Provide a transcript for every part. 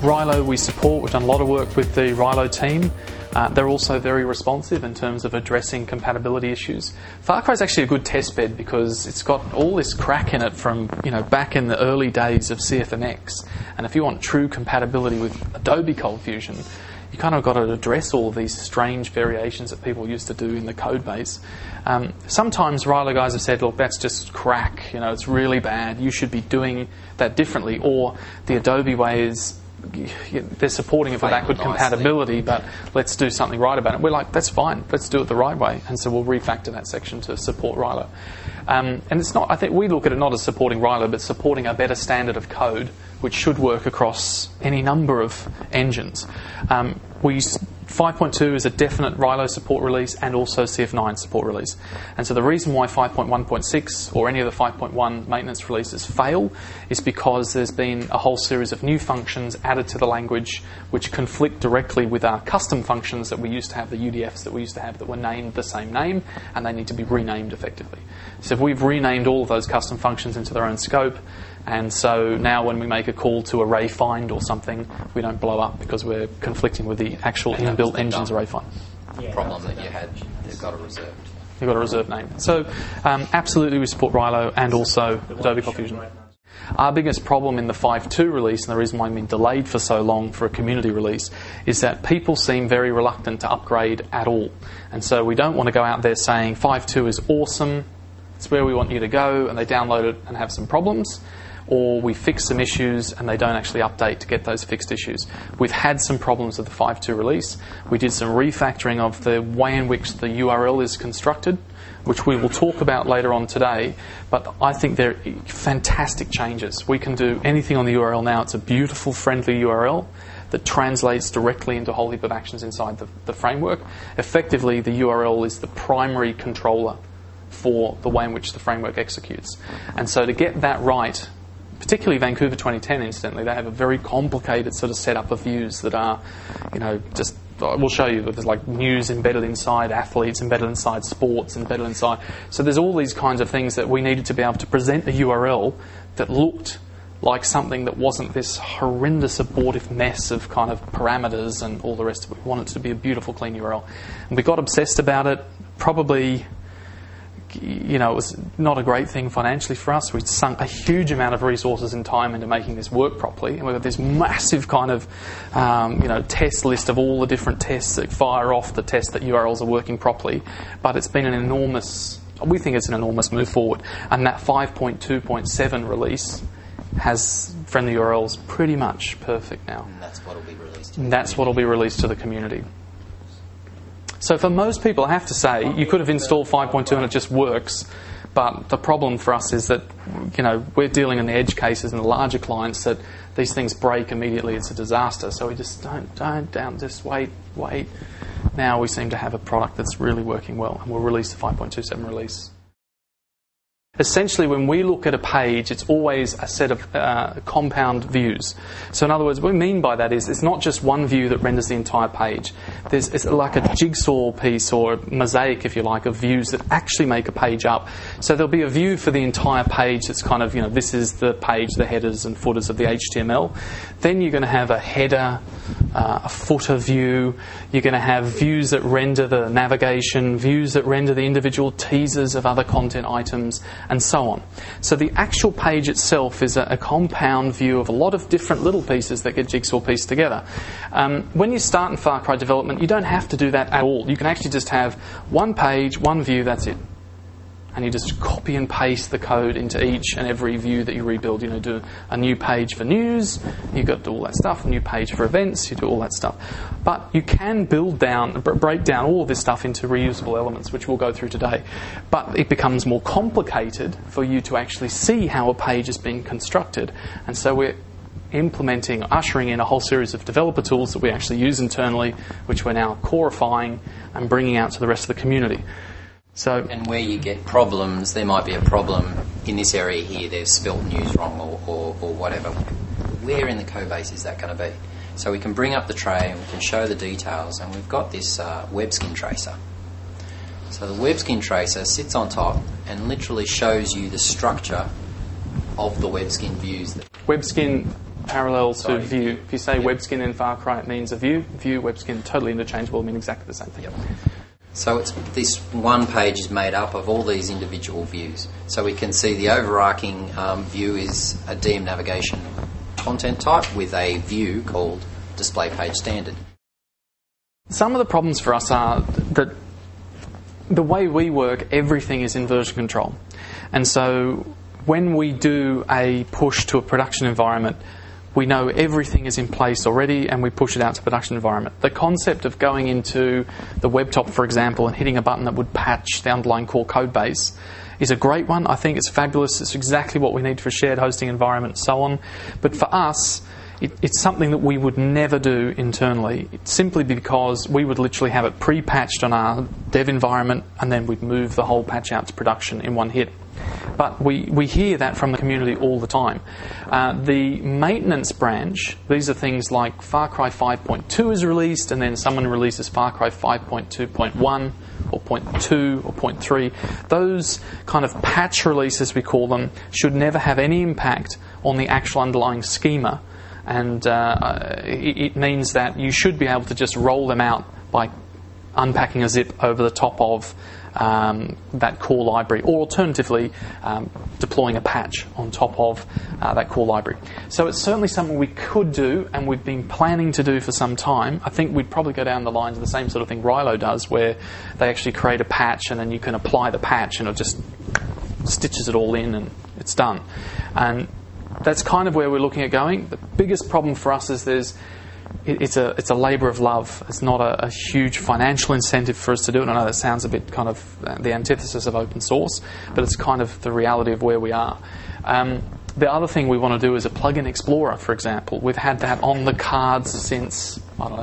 Rilo we support. We've done a lot of work with the Rilo team. They're also very responsive in terms of addressing compatibility issues. Far Cry is actually a good test bed because it's got all this crack in it from back in the early days of CFMX. And if you want true compatibility with Adobe Cold Fusion, you kind of got to address all of these strange variations that people used to do in the code base. Sometimes Rilo guys have said, look, that's just crack, it's really bad, you should be doing that differently. Or the Adobe way is, they're supporting it for backward compatibility, but let's do something right about it. We're like, that's fine, let's do it the right way. And so we'll refactor that section to support Rilo. And it's not, I think we look at it not as supporting Rilo, but supporting a better standard of code, which should work across any number of engines. 5.2 is a definite Rilo support release and also CF9 support release. And so the reason why 5.1.6 or any of the 5.1 maintenance releases fail is because there's been a whole series of new functions added to the language which conflict directly with our custom functions that we used to have, the UDFs that we used to have that were named the same name, and they need to be renamed effectively. So if we've renamed all of those custom functions into their own scope, and so now when we make a call to array find or something, we don't blow up because we're conflicting with the actual inbuilt engine's array find. Problem that you had, they've got a reserved. You've got a reserved name. So absolutely we support Rilo and also Adobe Cold Fusion. Our biggest problem in the 5.2 release, and the reason why we've been delayed for so long for a community release, is that people seem very reluctant to upgrade at all. And so we don't want to go out there saying 5.2 is awesome, it's where we want you to go, and they download it and have some problems. Or we fix some issues and they don't actually update to get those fixed issues. We've had some problems with the 5.2 release. We did some refactoring of the way in which the URL is constructed, which we will talk about later on today, but I think they're fantastic changes. We can do anything on the URL now. It's a beautiful, friendly URL that translates directly into a whole heap of actions inside the framework. Effectively, the URL is the primary controller for the way in which the framework executes. And so to get that right, particularly Vancouver 2010, incidentally, they have a very complicated sort of setup of views that are, just, we'll show you, there's like news embedded inside, athletes embedded inside, sports embedded inside. So there's all these kinds of things that we needed to be able to present a URL that looked like something that wasn't this horrendous abortive mess of kind of parameters and all the rest of it. We wanted it to be a beautiful, clean URL. And we got obsessed about it, probably... it was not a great thing financially for us. We'd sunk a huge amount of resources and time into making this work properly, and we've got this massive kind of, test list of all the different tests that fire off the test that URLs are working properly. But it's been we think it's an enormous move forward, and that 5.2.7 release has friendly URLs pretty much perfect now. And that's what will be released. To the community. So for most people, I have to say, you could have installed 5.2 and it just works. But the problem for us is that, we're dealing in the edge cases and the larger clients that these things break immediately. It's a disaster. So we just just wait. Now we seem to have a product that's really working well, and we'll release the 5.27 release. Essentially, when we look at a page, it's always a set of compound views. So in other words, what we mean by that is it's not just one view that renders the entire page. It's like a jigsaw piece or a mosaic, if you like, of views that actually make a page up. So there'll be a view for the entire page that's kind of, this is the page, the headers and footers of the HTML. Then you're going to have a header, a footer view. You're going to have views that render the navigation, views that render the individual teasers of other content items, and so on. So the actual page itself is a compound view of a lot of different little pieces that get jigsaw pieced together. When you start in Far Cry development, you don't have to do that at all. You can actually just have one page, one view, that's it. And you just copy and paste the code into each and every view that you rebuild. Do a new page for news, you've got to do all that stuff. A new page for events, you do all that stuff. But you can break down all of this stuff into reusable elements, which we'll go through today. But it becomes more complicated for you to actually see how a page is being constructed. And so we're ushering in a whole series of developer tools that we actually use internally, which we're now corifying and bringing out to the rest of the community. And where you get problems, there might be a problem in this area here, they've spelt news wrong or whatever. Where in the code base is that going to be? So we can bring up the tray and we can show the details, and we've got this WebSkin tracer. So the WebSkin tracer sits on top and literally shows you the structure of the WebSkin views. WebSkin parallel to view. If you say WebSkin in Far Cry, it means a view. View, WebSkin, totally interchangeable, mean exactly the same thing. Yep. So this one page is made up of all these individual views. So we can see the overarching view is a DM navigation content type with a view called display page standard. Some of the problems for us are that the way we work, everything is in version control. And so when we do a push to a production environment, we know everything is in place already and we push it out to production environment. The concept of going into the WebTop, for example, and hitting a button that would patch the underlying core code base is a great one. I think it's fabulous. It's exactly what we need for a shared hosting environment and so on. But for us, it's something that we would never do internally, simply because we would literally have it pre-patched on our dev environment and then we'd move the whole patch out to production in one hit. But we hear that from the community all the time. The maintenance branch, these are things like Far Cry 5.2 is released and then someone releases Far Cry 5.2.1 or 0.2 or 0.3. Those kind of patch releases, we call them, should never have any impact on the actual underlying schema. And it means that you should be able to just roll them out by unpacking a zip over the top of that core library, or alternatively deploying a patch on top of that core library. So it's certainly something we could do and we've been planning to do for some time. I think we'd probably go down the lines of the same sort of thing Rilo does, where they actually create a patch and then you can apply the patch and it just stitches it all in and it's done. And that's kind of where we're looking at going. The biggest problem for us is it's a labour of love. It's not a huge financial incentive for us to do it. I know that sounds a bit kind of the antithesis of open source, but it's kind of the reality of where we are. The other thing we want to do is a plugin explorer, for example. We've had that on the cards since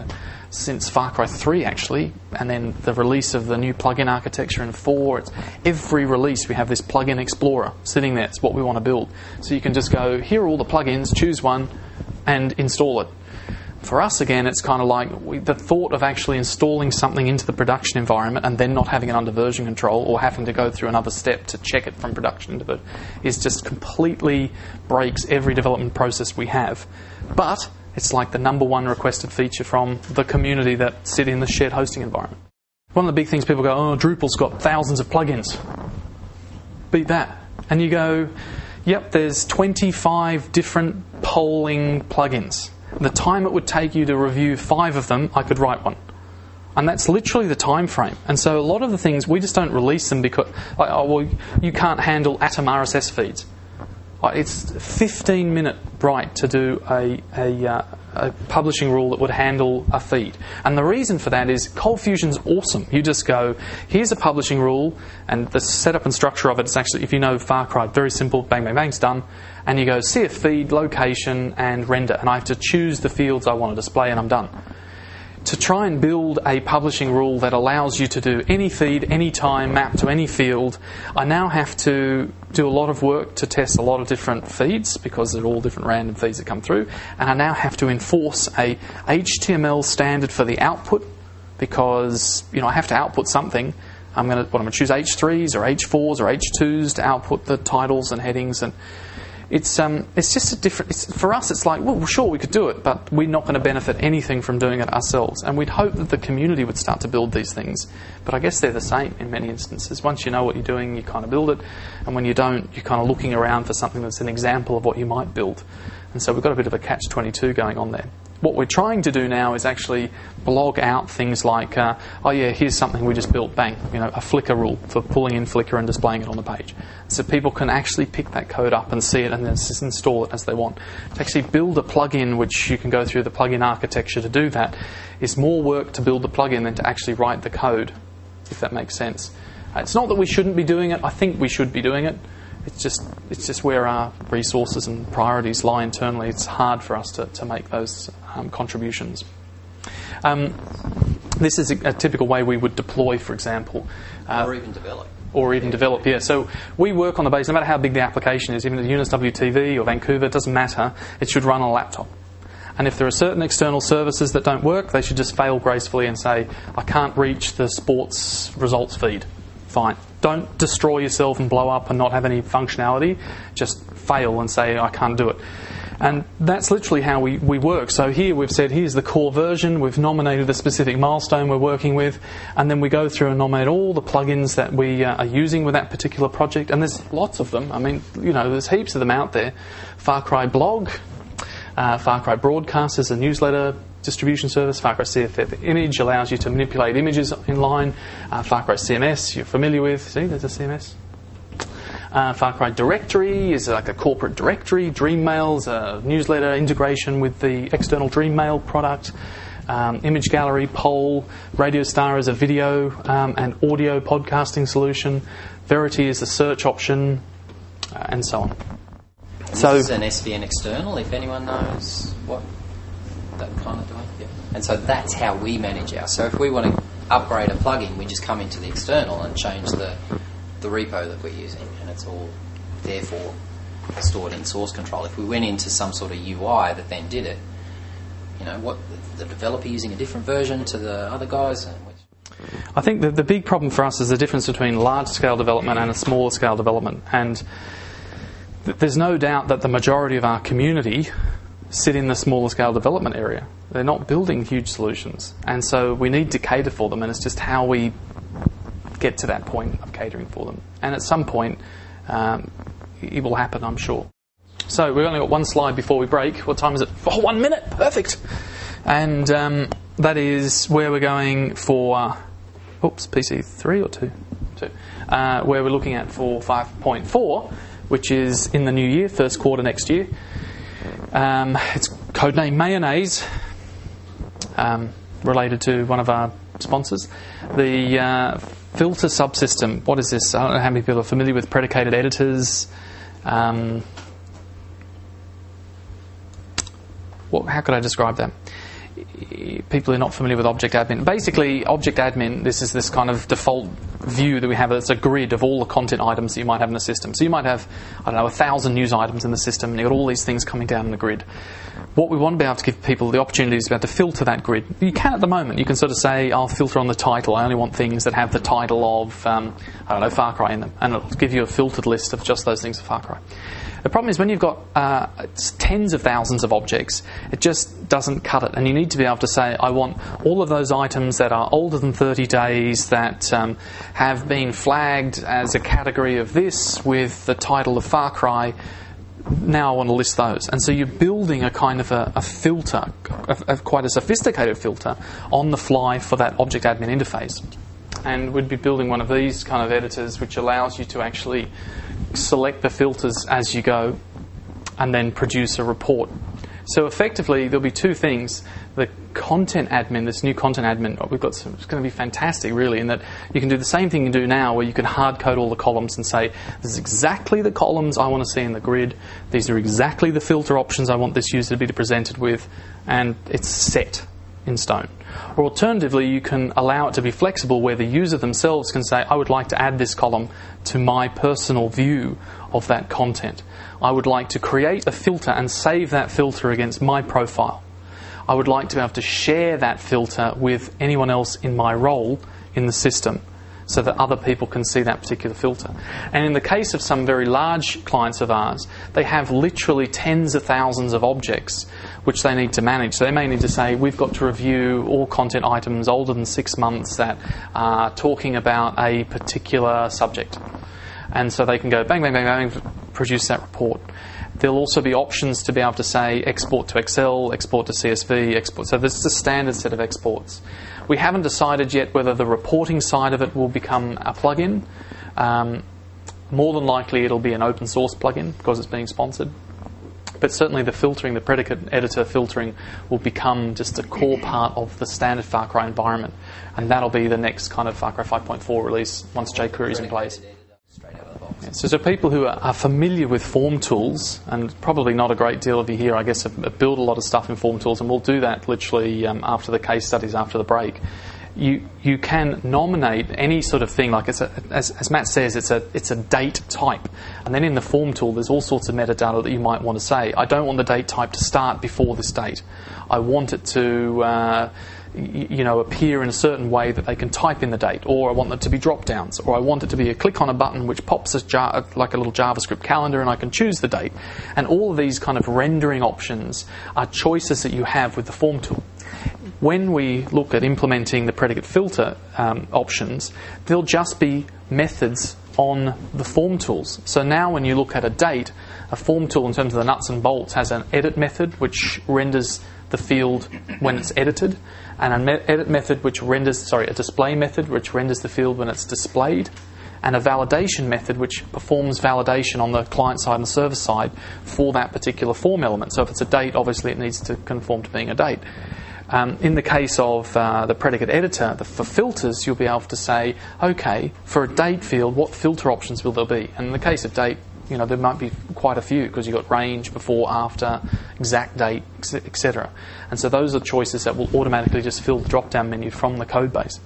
Far Cry 3 actually, and then the release of the new plugin architecture in 4. Every release we have this plugin explorer sitting there. It's what we want to build. So you can just go, here are all the plugins, choose one and install it. For us, again, it's kind of like the thought of actually installing something into the production environment and then not having it under version control or having to go through another step to check it from production into it is just completely breaks every development process we have. But it's like the number one requested feature from the community that sit in the shared hosting environment. One of the big things people go, oh, Drupal's got thousands of plugins. Beat that. And you go, yep, there's 25 different polling plugins. The time it would take you to review 5 of them, I could write one. And that's literally the time frame. And so a lot of the things, we just don't release them because, like, oh, well, you can't handle Atom RSS feeds. It's 15-minute write to do a publishing rule that would handle a feed. And the reason for that is Cold Fusion's awesome. You just go, here's a publishing rule, and the setup and structure of it is actually, if you know Far Cry, very simple, bang, bang, bang's done. And you go CF feed, location, and render. And I have to choose the fields I want to display, and I'm done. To try and build a publishing rule that allows you to do any feed, any time, map to any field, I now have to do a lot of work to test a lot of different feeds because they're all different random feeds that come through, and I now have to enforce a HTML standard for the output because I have to output something. I'm going to choose H3s or H4s or H2s to output the titles and headings, and it's just a different. For us, it's like, well, sure, we could do it, but we're not going to benefit anything from doing it ourselves. And we'd hope that the community would start to build these things. But I guess they're the same in many instances. Once you know what you're doing, you kind of build it. And when you don't, you're kind of looking around for something that's an example of what you might build. And so we've got a bit of a catch-22 going on there. What we're trying to do now is actually blog out things like, oh yeah, here's something we just built, bang, a Flickr rule for pulling in Flickr and displaying it on the page. So people can actually pick that code up and see it and then just install it as they want. To actually build a plugin, which you can go through the plugin architecture to do that, is more work to build the plugin than to actually write the code, if that makes sense. It's not that we shouldn't be doing it. I think we should be doing it. It's just where our resources and priorities lie internally. It's hard for us to make those contributions. This is a typical way we would deploy, for example. Or even develop. Or even develop, yeah. So we work on the basis, no matter how big the application is, even at Eunice WTV or Vancouver, it doesn't matter, it should run on a laptop. And if there are certain external services that don't work, they should just fail gracefully and say, I can't reach the sports results feed. Fine. Don't destroy yourself and blow up and not have any functionality. Just fail and say, I can't do it. And that's literally how we work. So here we've said, here's the core version, we've nominated the specific milestone we're working with, and then we go through and nominate all the plugins that we are using with that particular project, and there's lots of them. I mean, there's heaps of them out there. Far Cry Blog, Far Cry Broadcast is a newsletter distribution service. Far Cry CFF Image allows you to manipulate images inline. Far Cry CMS, you're familiar with. See, there's a CMS. Far Cry Directory is like a corporate directory. Dreammail's a newsletter integration with the external Dreammail product. Image Gallery, Poll. Radio Star is a video and audio podcasting solution. Verity is a search option, and so on. So this is an SVN external, if anyone knows what that kind of doing. Yeah. And so that's how we manage ours. So if we want to upgrade a plugin, we just come into the external and change the repo that we're using, and it's all therefore stored in source control. If we went into some sort of UI that then did it, what the developer using a different version to the other guys. I think that the big problem for us is the difference between large-scale development and a smaller-scale development, and there's no doubt that the majority of our community sit in the smaller-scale development area. They're not building huge solutions, and so we need to cater for them, and it's just how we get to that point of catering for them. And at some point, it will happen, I'm sure. So we've only got one slide before we break. What time is it? Oh, 1 minute. Perfect. And that is where we're going for... PC 3 or 2? 2. Where we're looking at for 5.4, which is in the new year, first quarter next year. It's codename Mayonnaise, related to one of our sponsors. The filter subsystem. What is this? I don't know how many people are familiar with predicated editors. How could I describe that? People who are not familiar with Object Admin. Basically, Object Admin, this is this kind of default view that we have. It's a grid of all the content items that you might have in a system. So you might have, 1,000 news items in the system, and you've got all these things coming down in the grid. What we want to be able to give people the opportunity is to be able to filter that grid. You can at the moment. You can sort of say, I'll filter on the title. I only want things that have the title of, Far Cry in them. And it'll give you a filtered list of just those things for Far Cry. The problem is when you've got tens of thousands of objects, it just doesn't cut it. And you need to be able to say, I want all of those items that are older than 30 days, that have been flagged as a category of this with the title of Far Cry. Now I want to list those. And so you're building a kind of a filter, quite a sophisticated filter, on the fly for that Object Admin interface. And we'd be building one of these kind of editors which allows you to actually select the filters as you go and then produce a report. So effectively there'll be two things. The content admin, this new content admin, it's going to be fantastic really, in that you can do the same thing you do now, where you can hard code all the columns and say, this is exactly the columns I want to see in the grid, these are exactly the filter options I want this user to be presented with, and it's set in stone. Or alternatively, you can allow it to be flexible, where the user themselves can say, I would like to add this column to my personal view of that content. I would like to create a filter and save that filter against my profile. I would like to be able to share that filter with anyone else in my role in the system, so that other people can see that particular filter. And in the case of some very large clients of ours, they have literally tens of thousands of objects which they need to manage. So they may need to say, we've got to review all content items older than 6 months that are talking about a particular subject. And so they can go bang, bang, bang, bang, produce that report. There'll also be options to be able to say export to Excel, export to CSV, export. So this is a standard set of exports. We haven't decided yet whether the reporting side of it will become a plugin. More than likely it'll be an open source plugin because it's being sponsored. But certainly the filtering, the predicate editor filtering, will become just a core part of the standard Far Cry environment. And that'll be the next kind of Far Cry 5.4 release once jQuery is in place. Yeah, so people who are familiar with form tools, and probably not a great deal of you here, I guess, have built a lot of stuff in form tools, and we'll do that literally after the case studies, after the break. You can nominate any sort of thing, like as Matt says, it's a date type, and then in the form tool there's all sorts of metadata that you might want to say. I don't want the date type to start before this date. I want it to appear in a certain way that they can type in the date, or I want them to be drop downs, or I want it to be a click on a button which pops like a little JavaScript calendar and I can choose the date. And all of these kind of rendering options are choices that you have with the form tool. When we look at implementing the predicate filter options, they'll just be methods on the form tools. So now when you look at a date, a form tool in terms of the nuts and bolts has an edit method which renders the field when it's edited, and an edit method which renders, a display method which renders the field when it's displayed, and a validation method which performs validation on the client side and the server side for that particular form element. So if it's a date, obviously it needs to conform to being a date. In the case of the predicate editor, for filters, you'll be able to say, okay, for a date field, what filter options will there be? And in the case of date, there might be quite a few, because you've got range, before, after, exact date, etc. And so those are choices that will automatically just fill the drop-down menu from the code base.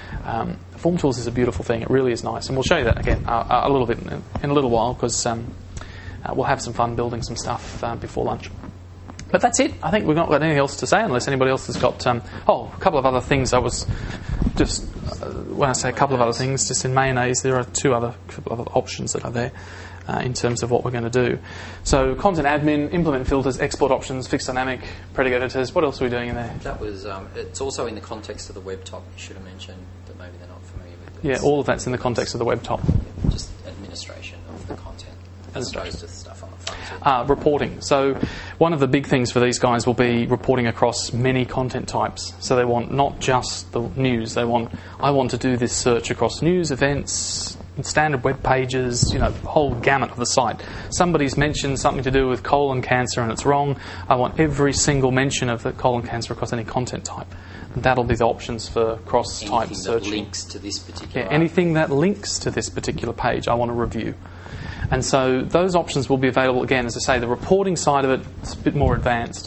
Form Tools is a beautiful thing. It really is nice. And we'll show you that again a little bit in a little while, because we'll have some fun building some stuff before lunch. But that's it. I think we've not got anything else to say, unless anybody else has got... a couple of other things. I was just... when I say a couple of other things, just in Mayonnaise, there are couple of other options that are there in terms of what we're going to do. So content admin, implement filters, export options, fixed dynamic, predicate editors. What else are we doing in there? That was... it's also in the context of the web top. You should have mentioned that maybe they're not familiar with Yeah, this. all of that's in the context of the web top. Just administration of the content, as opposed to the stuff on the front. Reporting. So one of the big things for these guys will be reporting across many content types. So they want not just the news. I want to do this search across news, events, standard web pages, the whole gamut of the site. Somebody's mentioned something to do with colon cancer and it's wrong. I want every single mention of the colon cancer across any content type. And that'll be the options for cross-type searching. Anything that links to this particular... anything that links to this particular page I want to review. And so those options will be available again. As I say, the reporting side of it is a bit more advanced,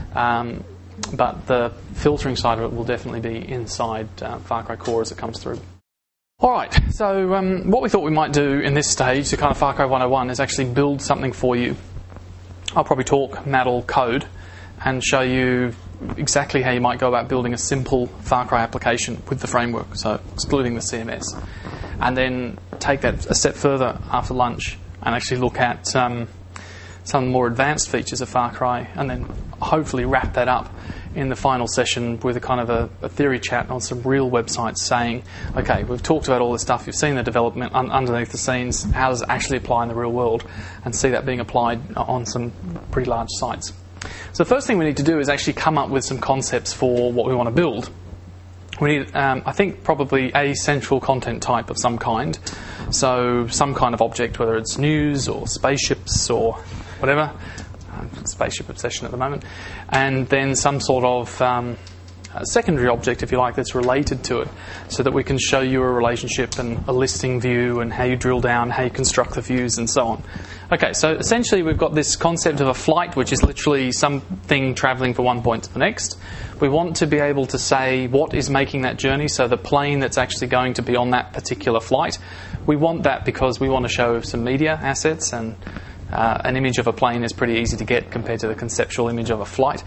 but the filtering side of it will definitely be inside Far Cry Core as it comes through. All right, so what we thought we might do in this stage, the kind of Far Cry 101, is actually build something for you. I'll probably talk Maddle code and show you exactly how you might go about building a simple Far Cry application with the framework, so excluding the CMS. And then take that a step further after lunch and actually look at some more advanced features of Far Cry, and then hopefully wrap that up in the final session with a kind of a theory chat on some real websites saying, okay, we've talked about all this stuff, you've seen the development underneath the scenes, how does it actually apply in the real world, and see that being applied on some pretty large sites. So the first thing we need to do is actually come up with some concepts for what we want to build. We need, I think, probably a central content type of some kind. So some kind of object, whether it's news or spaceships or whatever. Spaceship obsession at the moment. And then some sort of secondary object, if you like, that's related to it, so that we can show you a relationship and a listing view and how you drill down, how you construct the views and so on. Okay, so essentially we've got this concept of a flight, which is literally something travelling from one point to the next. We want to be able to say what is making that journey, so the plane that's actually going to be on that particular flight. We want that because we want to show some media assets, and an image of a plane is pretty easy to get compared to the conceptual image of a flight.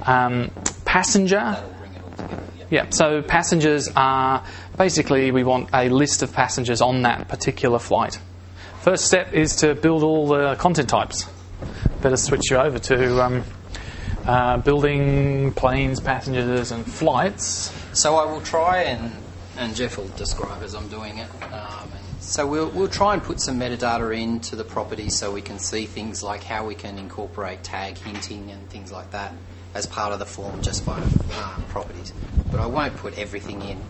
Passenger. Yeah, so passengers are basically, we want a list of passengers on that particular flight. First step is to build all the content types. Better switch you over to building planes, passengers and flights. So I will try, and Jeff will describe as I'm doing it. So we'll try and put some metadata into the properties so we can see things like how we can incorporate tag hinting and things like that as part of the form just by properties. But I won't put everything in.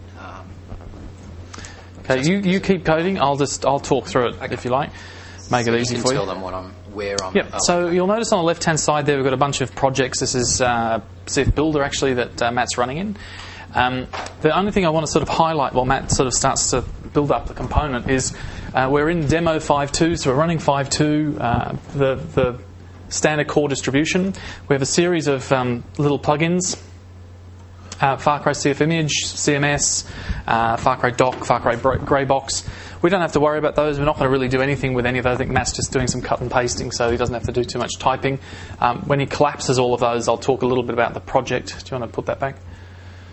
Okay, you keep coding. I'll talk through it if you like. Make it easy for you. Tell them where I'm. Yep. So you'll notice on the left-hand side there we've got a bunch of projects. This is CF Builder actually that Matt's running in. The only thing I want to sort of highlight while Matt sort of starts to build up the component is we're in demo 5.2, so we're running 5.2, the standard core distribution. We have a series of little plugins. Far Cry CF Image, CMS, Far Cry Doc, Far Cry Greybox. We don't have to worry about those. We're not going to really do anything with any of those. I think Matt's just doing some cut and pasting, so he doesn't have to do too much typing. When he collapses all of those, I'll talk a little bit about the project. Do you want to put that back?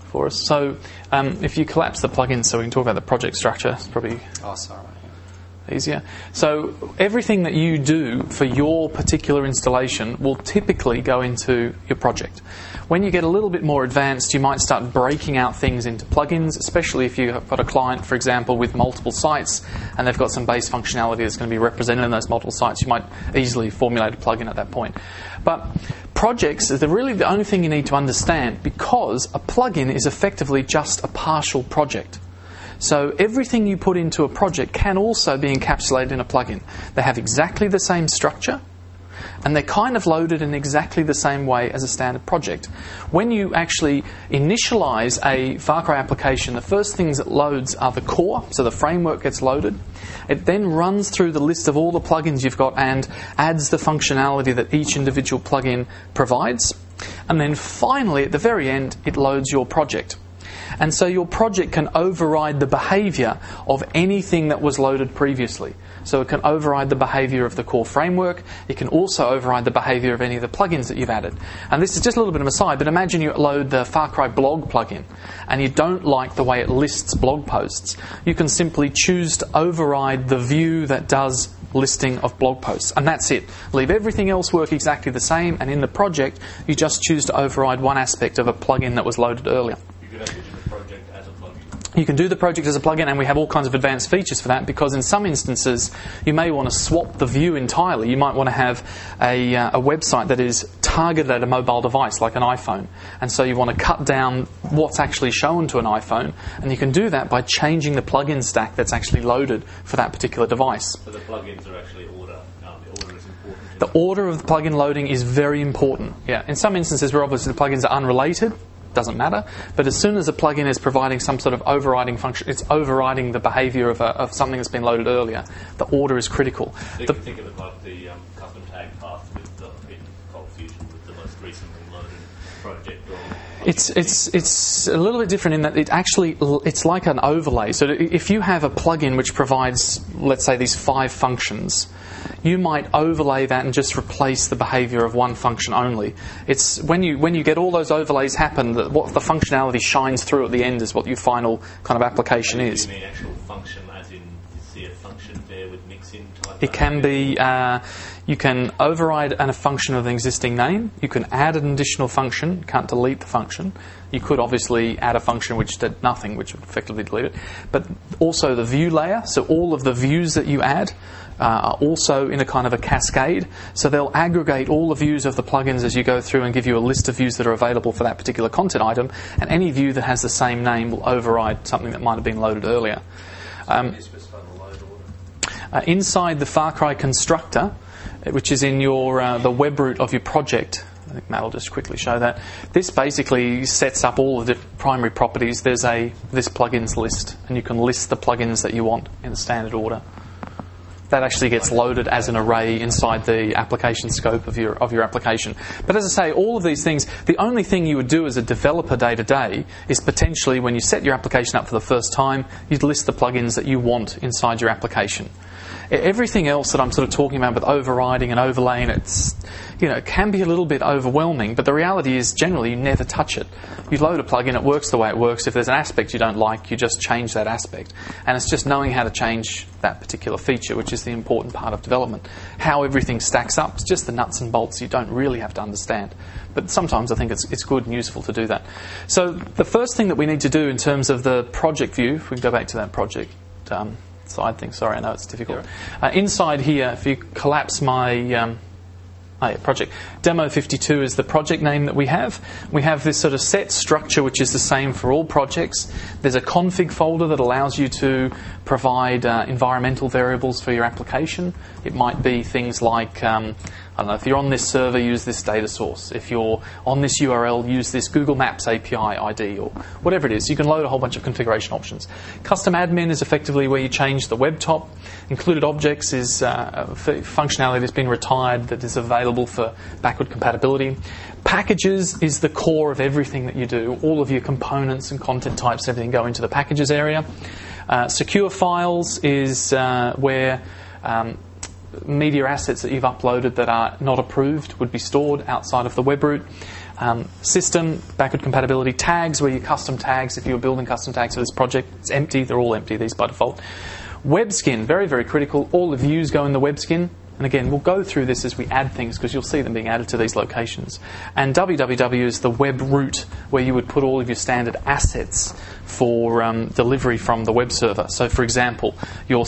for us. So if you collapse the plugins so we can talk about the project structure, it's probably easier. So everything that you do for your particular installation will typically go into your project. When you get a little bit more advanced, you might start breaking out things into plugins, especially if you've got a client, for example, with multiple sites and they've got some base functionality that's going to be represented in those multiple sites. You might easily formulate a plugin at that point. But projects are really the only thing you need to understand, because a plugin is effectively just a partial project. So everything you put into a project can also be encapsulated in a plugin. They have exactly the same structure, and they're kind of loaded in exactly the same way as a standard project. When you actually initialize a Far Cry application, the first things it loads are the core, so the framework gets loaded. It then runs through the list of all the plugins you've got and adds the functionality that each individual plugin provides. And then finally, at the very end, it loads your project. And so your project can override the behavior of anything that was loaded previously. So it can override the behavior of the core framework. It can also override the behavior of any of the plugins that you've added. And this is just a little bit of an aside, but imagine you load the Far Cry blog plugin and you don't like the way it lists blog posts. You can simply choose to override the view that does listing of blog posts, and that's it. Leave everything else work exactly the same, and in the project you just choose to override one aspect of a plugin that was loaded earlier. You can do the project as a plugin, and we have all kinds of advanced features for that, because in some instances you may want to swap the view entirely. You might want to have a website that is targeted at a mobile device like an iPhone, and so you want to cut down what's actually shown to an iPhone, and you can do that by changing the plugin stack that's actually loaded for that particular device. So the plugins are actually order. The order is important. The order of the plugin loading is very important. Yeah, in some instances where obviously the plugins are unrelated, doesn't matter, but as soon as a plugin is providing some sort of overriding function, it's overriding the behavior of something that's been loaded earlier. The order is critical. So you can think of it like the custom tag path with the Cold Fusion with the most recently loaded project. It's a little bit different in that it's like an overlay. So if you have a plugin which provides, let's say, these 5 functions, you might overlay that and just replace the behavior of one function only. It's when you get all those overlays happen, that what the functionality shines through at the end is what your final kind of application is. Do you mean actual function, as in you see a function there with mixin type? It can be. You can override a function of an existing name. You can add an additional function. You can't delete the function. You could obviously add a function which did nothing, which would effectively delete it. But also the view layer, so all of the views that you add are also in a kind of a cascade. So they'll aggregate all the views of the plugins as you go through and give you a list of views that are available for that particular content item, and any view that has the same name will override something that might have been loaded earlier. Inside the Far Cry constructor, which is in your the web root of your project, I think Matt will just quickly show that. This basically sets up all of the primary properties. There's this plugins list, and you can list the plugins that you want in the standard order. That actually gets loaded as an array inside the application scope of your application. But as I say, all of these things, the only thing you would do as a developer day to day is potentially when you set your application up for the first time, you'd list the plugins that you want inside your application. Everything else that I'm sort of talking about with overriding and overlaying, it can be a little bit overwhelming, but the reality is generally you never touch it. You load a plugin, it works the way it works. If there's an aspect you don't like, you just change that aspect. And it's just knowing how to change that particular feature, which is the important part of development. How everything stacks up is just the nuts and bolts you don't really have to understand. But sometimes I think it's good and useful to do that. So the first thing that we need to do in terms of the project view, if we can go back to that project side thing. Sorry, I know it's difficult. Inside here, if you collapse my project, Demo 52 is the project name that we have. We have this sort of set structure which is the same for all projects. There's a config folder that allows you to provide environmental variables for your application. It might be things like, I don't know, if you're on this server, use this data source. If you're on this URL, use this Google Maps API ID or whatever it is. You can load a whole bunch of configuration options. Custom admin is effectively where you change the web top. Included objects is functionality that's been retired that is available for backward compatibility. Packages is the core of everything that you do. All of your components and content types, everything go into the packages area. Secure files is where media assets that you've uploaded that are not approved would be stored outside of the web root. System, backward compatibility, tags, where you custom tags. If you're building custom tags for this project, it's empty. They're all empty, these by default. WebSkin, very, very critical. All the views go in the WebSkin. And again, we'll go through this as we add things because you'll see them being added to these locations. And www is the web root where you would put all of your standard assets for delivery from the web server. So, for example, your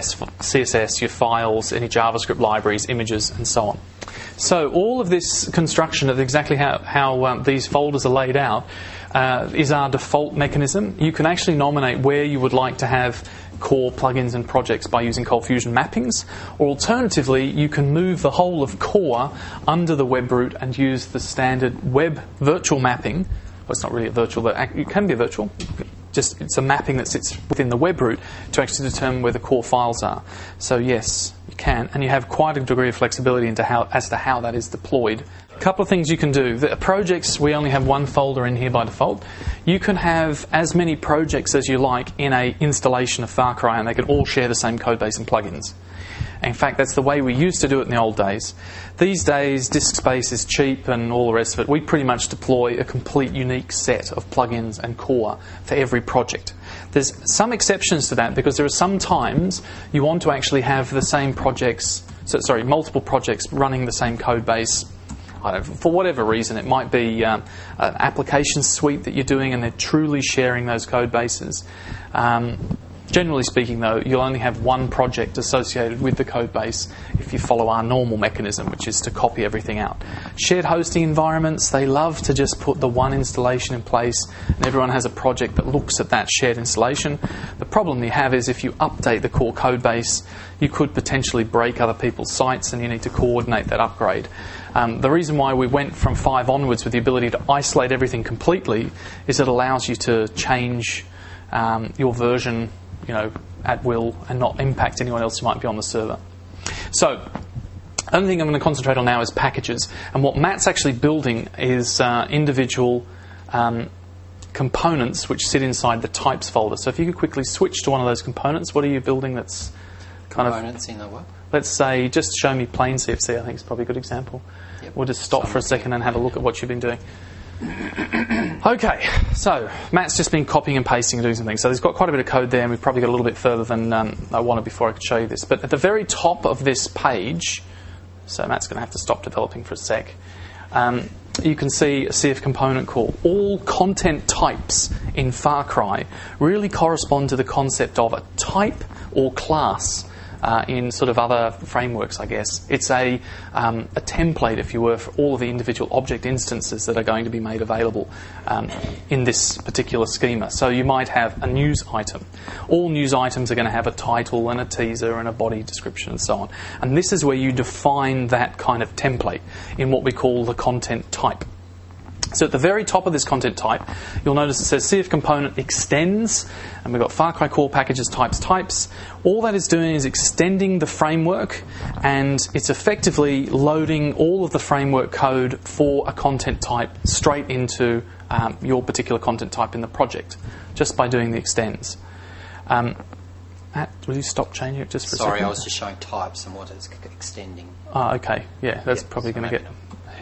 CSS, your files, any JavaScript libraries, images, and so on. So all of this construction of exactly how these folders are laid out is our default mechanism. You can actually nominate where you would like to have core plugins and projects by using ColdFusion mappings, or alternatively you can move the whole of core under the web root and use the standard web virtual mapping. Well, it's not really a virtual, but it can be a virtual. Just it's a mapping that sits within the web root to actually determine where the core files are. So yes, you can, and you have quite a degree of flexibility as to how that is deployed. A couple of things you can do. The projects, we only have one folder in here by default. You can have as many projects as you like in an installation of Far Cry, and they can all share the same codebase and plugins. In fact, that's the way we used to do it in the old days. These days, disk space is cheap and all the rest of it. We pretty much deploy a complete unique set of plugins and core for every project. There's some exceptions to that because there are some times you want to actually have the same projects, multiple projects running the same code base. I don't know, for whatever reason. It might be an application suite that you're doing and they're truly sharing those code bases. Generally speaking, though, you'll only have one project associated with the code base if you follow our normal mechanism, which is to copy everything out. Shared hosting environments, they love to just put the one installation in place and everyone has a project that looks at that shared installation. The problem you have is if you update the core code base, you could potentially break other people's sites and you need to coordinate that upgrade. The reason why we went from 5 onwards with the ability to isolate everything completely is it allows you to change your version at will and not impact anyone else who might be on the server. So, the only thing I'm going to concentrate on now is packages. And what Matt's actually building is individual components which sit inside the types folder. So if you could quickly switch to one of those components, what are you building that's components in the what? Let's say, just show me plain CFC, I think is probably a good example. Yep. We'll just stop for a second and have a look at what you've been doing. Okay, so Matt's just been copying and pasting and doing some things. So he's got quite a bit of code there, and we've probably got a little bit further than I wanted before I could show you this. But at the very top of this page, so Matt's going to have to stop developing for a sec, you can see a CF component call. All content types in Far Cry really correspond to the concept of a type or class. In sort of other frameworks, I guess. It's a template, if you were, for all of the individual object instances that are going to be made available in this particular schema. So you might have a news item. All news items are going to have a title and a teaser and a body description and so on. And this is where you define that kind of template in what we call the content type. So at the very top of this content type, you'll notice it says CF component extends, and we've got Far Cry core packages types. All that is doing is extending the framework, and it's effectively loading all of the framework code for a content type straight into your particular content type in the project, just by doing the extends. Matt, will you stop changing it just for a second? Sorry, I was just showing types and what it's extending. Okay. Yeah, that's probably going to get...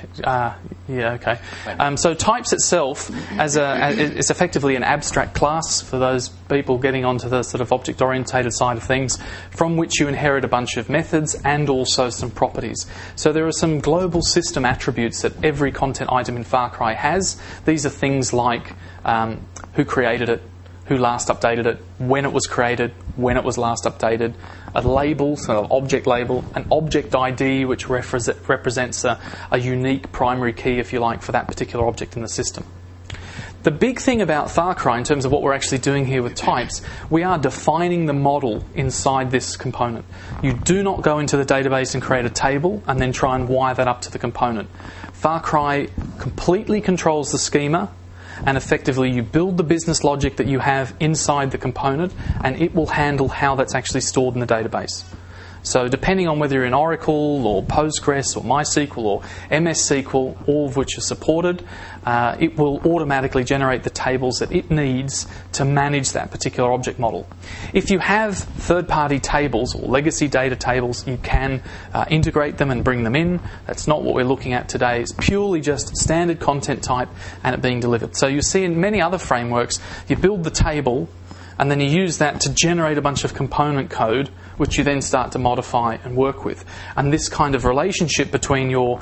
okay. So types itself is effectively an abstract class for those people getting onto the sort of object-orientated side of things, from which you inherit a bunch of methods and also some properties. So there are some global system attributes that every content item in Far Cry has. These are things like who created it, who last updated it, when it was created, when it was last updated, a label, so an object label, an object ID which represents a unique primary key, if you like, for that particular object in the system. The big thing about Far Cry in terms of what we're actually doing here with types, we are defining the model inside this component. You do not go into the database and create a table and then try and wire that up to the component. Far Cry completely controls the schema, and effectively you build the business logic that you have inside the component, and it will handle how that's actually stored in the database. So depending on whether you're in Oracle or Postgres or MySQL or MS SQL, all of which are supported, it will automatically generate the tables that it needs to manage that particular object model. If you have third-party tables or legacy data tables, you can integrate them and bring them in. That's not what we're looking at today. It's purely just standard content type and it being delivered. So you see in many other frameworks, you build the table and then you use that to generate a bunch of component code which you then start to modify and work with. And this kind of relationship between your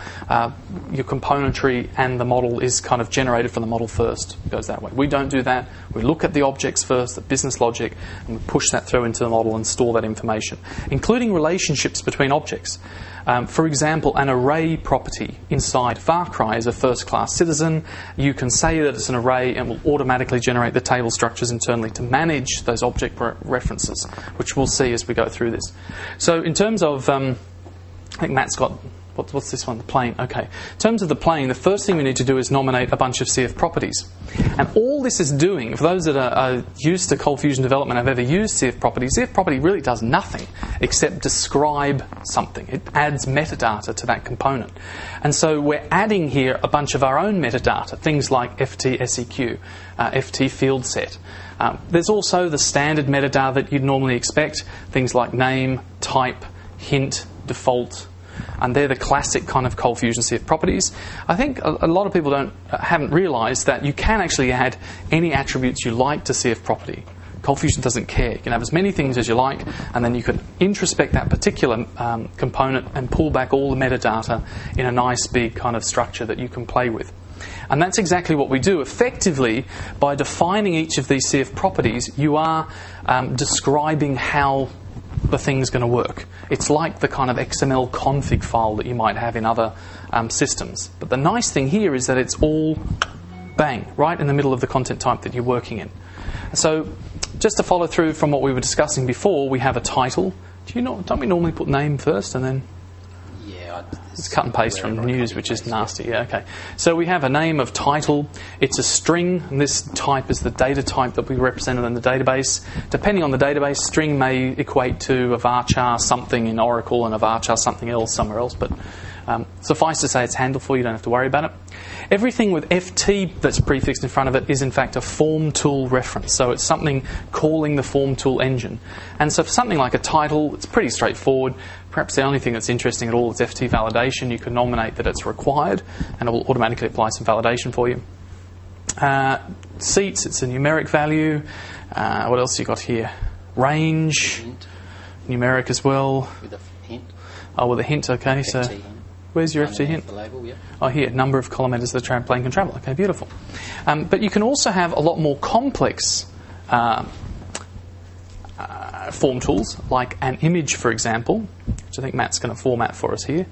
componentry and the model is kind of generated from the model first. It goes that way. We don't do that. We look at the objects first, the business logic, and we push that through into the model and store that information, including relationships between objects. For example, an array property inside Far Cry is a first-class citizen. You can say that it's an array and will automatically generate the table structures internally to manage those object references, which we'll see as we go through this. So in terms of, I think Matt's got, what's this one, the plane? Okay. In terms of the plane, the first thing we need to do is nominate a bunch of CF properties. And all this is doing, for those that are used to Cold Fusion development have ever used CF property really does nothing except describe something. It adds metadata to that component. And so we're adding here a bunch of our own metadata, things like FT SEQ, FT field set. There's also the standard metadata that you'd normally expect, things like name, type, hint, default, and they're the classic kind of Cold Fusion CF properties. I think a lot of people haven't realised that you can actually add any attributes you like to CF property. Cold Fusion doesn't care. You can have as many things as you like, and then you can introspect that particular component and pull back all the metadata in a nice big kind of structure that you can play with. And that's exactly what we do. Effectively, by defining each of these CF properties, you are describing how the thing's going to work. It's like the kind of XML config file that you might have in other systems. But the nice thing here is that it's all bang, right in the middle of the content type that you're working in. So just to follow through from what we were discussing before, we have a title. Don't we normally put name first and then... It's cut and paste from news, which is nasty. Yeah, okay. So we have a name of title. It's a string, and this type is the data type that we represented in the database. Depending on the database, string may equate to a varchar something in Oracle and a varchar something else somewhere else, but suffice to say it's handled for you. You don't have to worry about it. Everything with FT that's prefixed in front of it is in fact a form tool reference. So it's something calling the form tool engine. And so for something like a title, it's pretty straightforward. Perhaps the only thing that's interesting at all is FT validation. You can nominate that it's required and it will automatically apply some validation for you. Seats, it's a numeric value. What else you got here? Range, numeric as well. With a hint. Oh, with a hint, okay. So FT hint. Where's your FT hint? The label, yeah. Oh, here, number of kilometres the plane can travel. Okay, beautiful. But you can also have a lot more complex form tools, like an image, for example, which I think Matt's going to format for us here.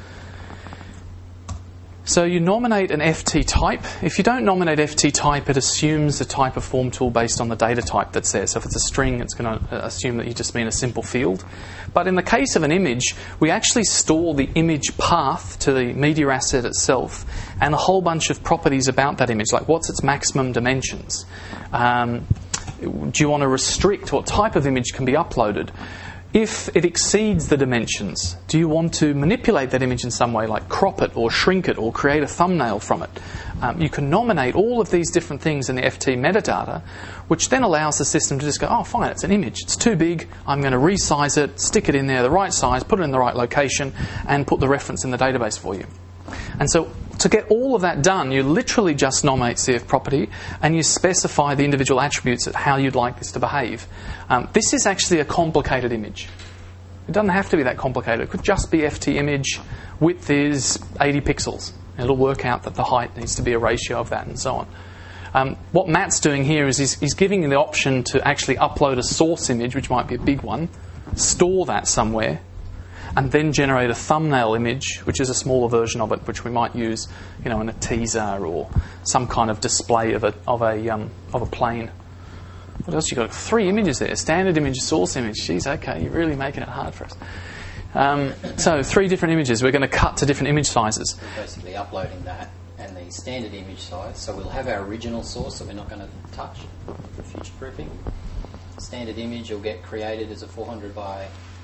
So you nominate an FT type. If you don't nominate FT type, it assumes the type of form tool based on the data type that's there. So if it's a string, it's going to assume that you just mean a simple field. But in the case of an image, we actually store the image path to the media asset itself and a whole bunch of properties about that image, like what's its maximum dimensions. Do you want to restrict what type of image can be uploaded? If it exceeds the dimensions, do you want to manipulate that image in some way, like crop it or shrink it or create a thumbnail from it? You can nominate all of these different things in the FT metadata, which then allows the system to just go, oh, fine, it's an image. It's too big. I'm going to resize it, stick it in there the right size, put it in the right location, and put the reference in the database for you. And so to get all of that done, you literally just nominate CF property and you specify the individual attributes of how you'd like this to behave. This is actually a complicated image. It doesn't have to be that complicated. It could just be FT image, width is 80 pixels. It'll work out that the height needs to be a ratio of that and so on. What Matt's doing here is he's giving you the option to actually upload a source image, which might be a big one, store that somewhere, and then generate a thumbnail image, which is a smaller version of it, which we might use, in a teaser or some kind of display of a plane. What else you got? 3 images there: standard image, source image. Jeez, okay, you're really making it hard for us. So 3 different images. We're going to cut to different image sizes. We're basically uploading that and the standard image size. So we'll have our original source that we're not going to touch for future proofing. Standard image will get created as a 400 by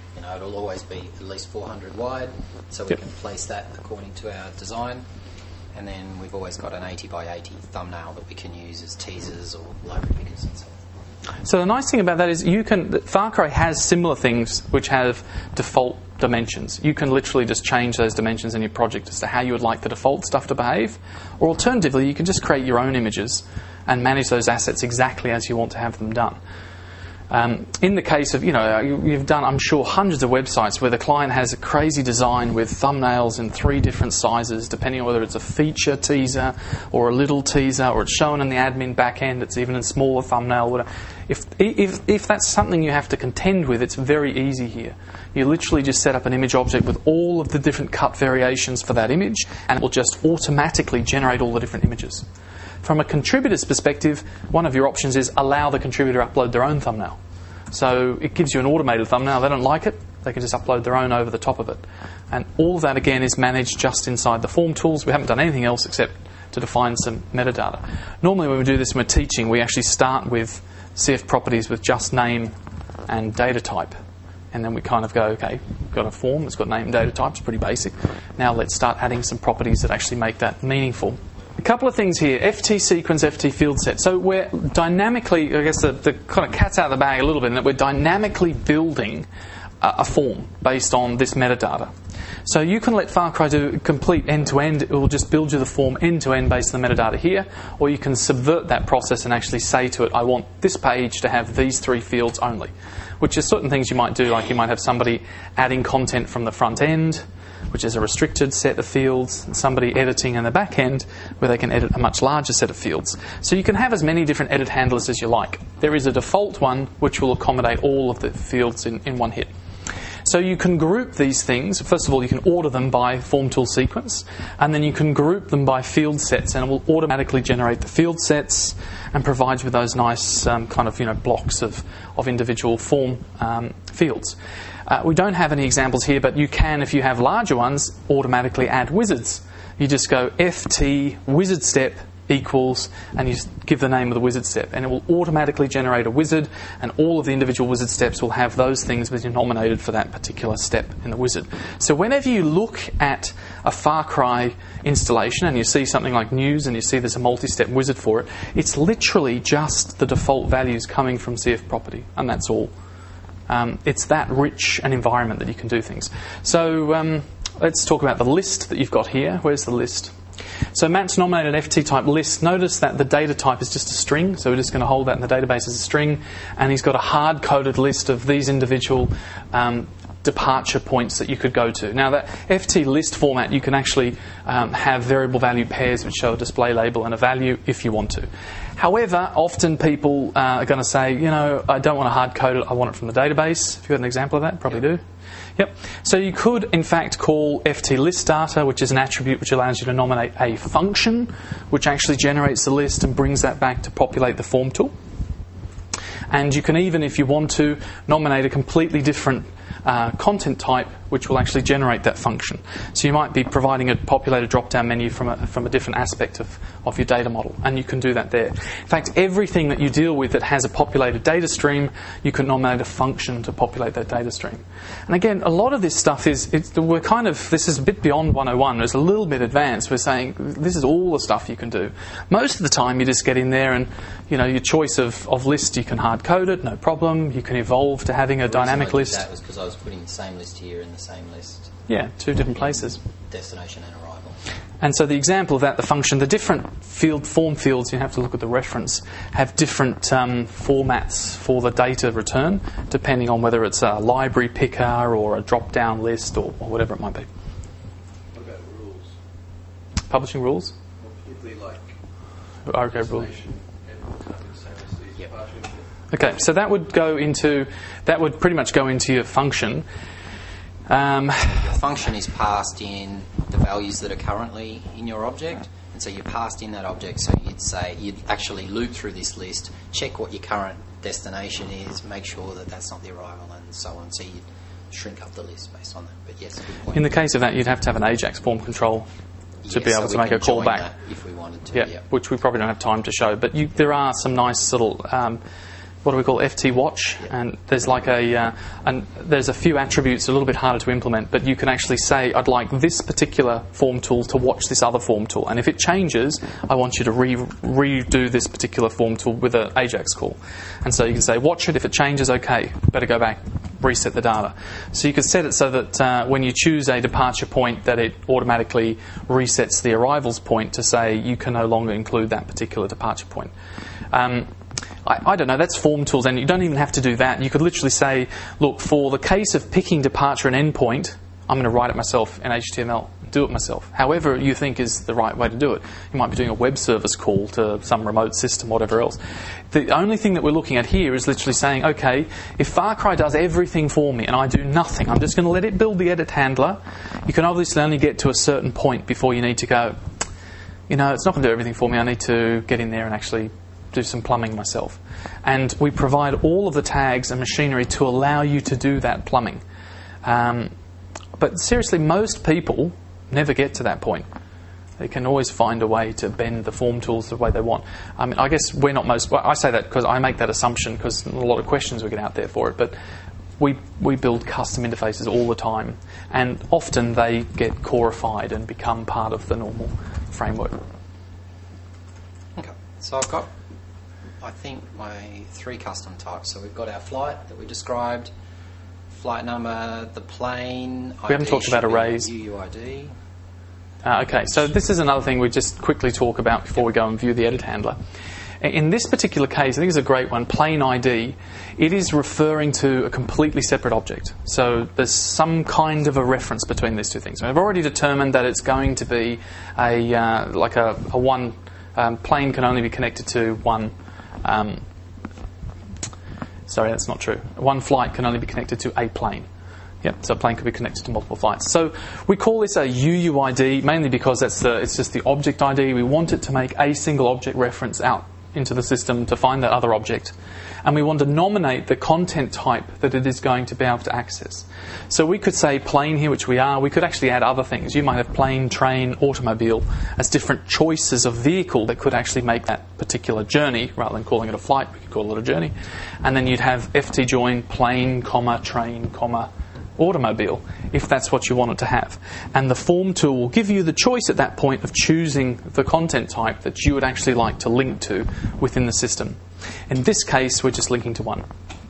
You know, it'll always be at least 400 wide, so we can place that according to our design. And then we've always got an 80 by 80 thumbnail that we can use as teasers or library pickers and so on. So the nice thing about that is Far Cry has similar things which have default dimensions. You can literally just change those dimensions in your project as to how you would like the default stuff to behave. Or alternatively, you can just create your own images and manage those assets exactly as you want to have them done. In the case of, you've done, I'm sure, hundreds of websites where the client has a crazy design with thumbnails in 3 different sizes, depending on whether it's a feature teaser or a little teaser, or it's shown in the admin back end, it's even a smaller thumbnail. Whatever. If that's something you have to contend with, it's very easy here. You literally just set up an image object with all of the different cut variations for that image, and it will just automatically generate all the different images. From a contributor's perspective, one of your options is allow the contributor to upload their own thumbnail. So it gives you an automated thumbnail. They don't like it, they can just upload their own over the top of it. And all of that, again, is managed just inside the form tools. We haven't done anything else except to define some metadata. Normally when we do this when we're teaching, we actually start with CF properties with just name and data type. And then we kind of go, okay, we've got a form, it's got name and data type, it's pretty basic. Now let's start adding some properties that actually make that meaningful. A couple of things here, FT sequence, FT field set. So we're dynamically, I guess the kind of cat's out of the bag a little bit, in that we're dynamically building a form based on this metadata. So you can let Far Cry do complete end-to-end. It will just build you the form end-to-end based on the metadata here, or you can subvert that process and actually say to it, I want this page to have these 3 fields only, which is certain things you might do, like you might have somebody adding content from the front end, which is a restricted set of fields, and somebody editing in the back end where they can edit a much larger set of fields. So you can have as many different edit handlers as you like. There is a default one which will accommodate all of the fields in one hit. So you can group these things. First of all, you can order them by form tool sequence, and then you can group them by field sets, and it will automatically generate the field sets and provide you with those nice blocks of individual form fields. We don't have any examples here, but you can, if you have larger ones, automatically add wizards. You just go FT wizard step equals, and you give the name of the wizard step, and it will automatically generate a wizard, and all of the individual wizard steps will have those things which are nominated for that particular step in the wizard. So whenever you look at a Far Cry installation and you see something like news and you see there's a multi-step wizard for it, it's literally just the default values coming from CF property, and that's all. It's that rich an environment that you can do things. So let's talk about the list that you've got here. Where's the list? So Matt's nominated FT type list. Notice that the data type is just a string, so we're just going to hold that in the database as a string, and he's got a hard-coded list of these individual departure points that you could go to. Now that FT list format, you can actually have variable value pairs which show a display label and a value if you want to. However, often people are going to say, I don't want to hard-code it, I want it from the database. Have you got an example of that? Probably do. Yep. So you could, in fact, call FT list data, which is an attribute which allows you to nominate a function, which actually generates the list and brings that back to populate the form tool. And you can even, if you want to, nominate a completely different content type, which will actually generate that function. So you might be providing a populated drop-down menu from a different aspect of your data model, and you can do that there. In fact, everything that you deal with that has a populated data stream, you can nominate a function to populate that data stream. And again, a lot of this stuff this is a bit beyond 101. It's a little bit advanced. We're saying this is all the stuff you can do. Most of the time, you just get in there and, your choice of list, you can hard-code it, no problem. You can evolve to having a dynamic list. That was because I was putting the same list here in the same list. Yeah, 2 different places. Destination and arrival. And so the example of that, the function, the different form fields, you have to look at the reference, have different formats for the data return, depending on whether it's a library picker or a drop-down list or whatever it might be. What about rules? Publishing rules? Particularly like Okay, rules. Yep. Okay, so that would pretty much go into your function. Your function is passed in the values that are currently in your object, and so you passed in that object. So you'd actually loop through this list, check what your current destination is, make sure that that's not the arrival, and so on. So you'd shrink up the list based on that. But yes, good point. In the case of that, you'd have to have an AJAX form control to be able to make a callback. If we wanted to, yeah, which we probably don't have time to show. But there are some nice little what do we call FT Watch, and there's like and there's a few attributes a little bit harder to implement, but you can actually say, I'd like this particular form tool to watch this other form tool, and if it changes, I want you to redo this particular form tool with an AJAX call. And so you can say, watch it, if it changes, okay, better go back, reset the data. So you can set it so that when you choose a departure point, that it automatically resets the arrivals point to say you can no longer include that particular departure point. I don't know, that's form tools, and you don't even have to do that. You could literally say, look, for the case of picking departure and endpoint, I'm going to write it myself in HTML, do it myself. However you think is the right way to do it. You might be doing a web service call to some remote system, whatever else. The only thing that we're looking at here is literally saying, okay, if Far Cry does everything for me and I do nothing, I'm just going to let it build the edit handler. You can obviously only get to a certain point before you need to go, you know, it's not going to do everything for me, I need to get in there and actually do some plumbing myself. And we provide all of the tags and machinery to allow you to do that plumbing. But seriously, most people never get to that point. They can always find a way to bend the form tools the way they want. I mean, I guess we're not most... Well, I say that because I make that assumption because a lot of questions we get out there for it. But we build custom interfaces all the time. And often they get corified and become part of the normal framework. Okay, so I've got, I think, my 3 custom types. So we've got our flight that we described, flight number, the plane. We haven't talked about arrays. UUID. Okay, so this is another thing we just quickly talk about before we go and view the edit handler. In this particular case, I think it's a great one, plane ID. It is referring to a completely separate object. So there's some kind of a reference between these two things. I've already determined that it's going to be a one plane can only be connected to one. Sorry, that's not true. One flight can only be connected to a plane. Yep, so a plane could be connected to multiple flights. So we call this a UUID, mainly because it's just the object ID. We want it to make a single object reference out into the system to find that other object. And we want to nominate the content type that it is going to be able to access. So we could say plane here, which we are. We could actually add other things. You might have plane, train, automobile as different choices of vehicle that could actually make that particular journey. Rather than calling it a flight, we could call it a journey. And then you'd have FT join plane, comma, train, comma, automobile, if that's what you want it to have. And the form tool will give you the choice at that point of choosing the content type that you would actually like to link to within the system. In this case, we're just linking to one.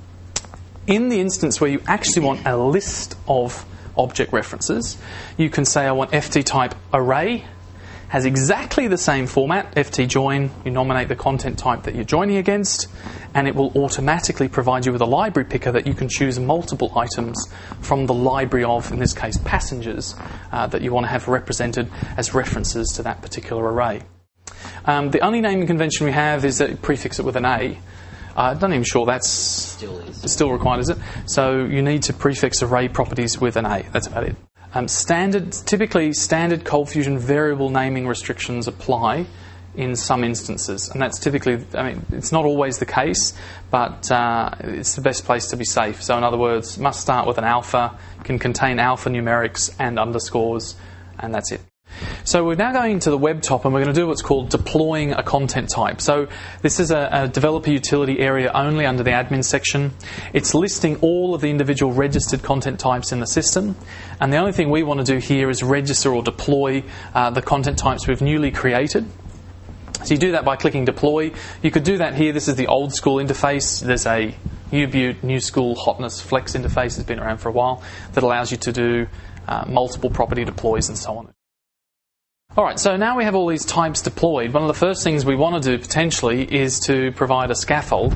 In the instance where you actually want a list of object references, you can say I want FT type array, has exactly the same format, FT join, you nominate the content type that you're joining against, and it will automatically provide you with a library picker that you can choose multiple items from the library of, in this case, passengers that you want to have represented as references to that particular array. The only naming convention we have is that you prefix it with an A. I'm not even sure that's still required, is it? So you need to prefix array properties with an A. That's about it. Typically standard ColdFusion variable naming restrictions apply in some instances, and that's typically, I mean, it's not always the case, but it's the best place to be safe. So in other words, must start with an alpha, can contain alphanumerics and underscores, and that's it. So we're now going to the web top, and we're going to do what's called deploying a content type. So this is a developer utility area only under the admin section. It's listing all of the individual registered content types in the system, and the only thing we want to do here is register or deploy the content types we've newly created. So you do that by clicking deploy. You could do that here. This is the old school interface. There's a UBute new school hotness flex interface that's been around for a while that allows you to do multiple property deploys and so on. Alright, so now we have all these types deployed. One of the first things we want to do potentially is to provide a scaffold.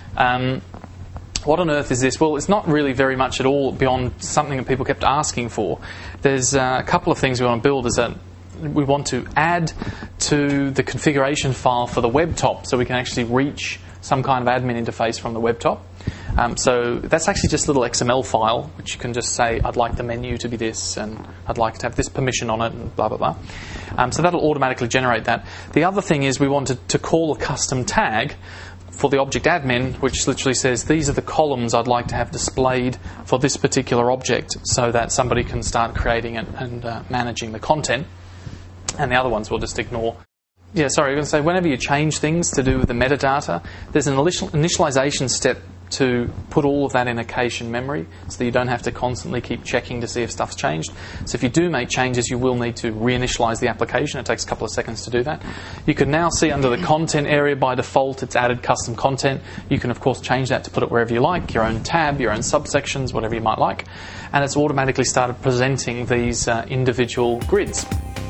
What on earth is this? Well, it's not really very much at all beyond something that people kept asking for. There's a couple of things we want to build. Is that we want to add to the configuration file for the web top so we can actually reach some kind of admin interface from the web top. So that's actually just a little XML file, which you can just say, I'd like the menu to be this, and I'd like to have this permission on it, and blah, blah, blah. So that'll automatically generate that. The other thing is we wanted to call a custom tag for the object admin, which literally says, these are the columns I'd like to have displayed for this particular object, so that somebody can start creating it and managing the content. And the other ones we'll just ignore. Yeah, sorry, I was going to say, whenever you change things to do with the metadata, there's an initialization step to put all of that in a cache in memory so that you don't have to constantly keep checking to see if stuff's changed. So if you do make changes, you will need to reinitialize the application. It takes a couple of seconds to do that. You can now see under the content area by default it's added custom content. You can of course change that to put it wherever you like, your own tab, your own subsections, whatever you might like. And it's automatically started presenting these individual grids.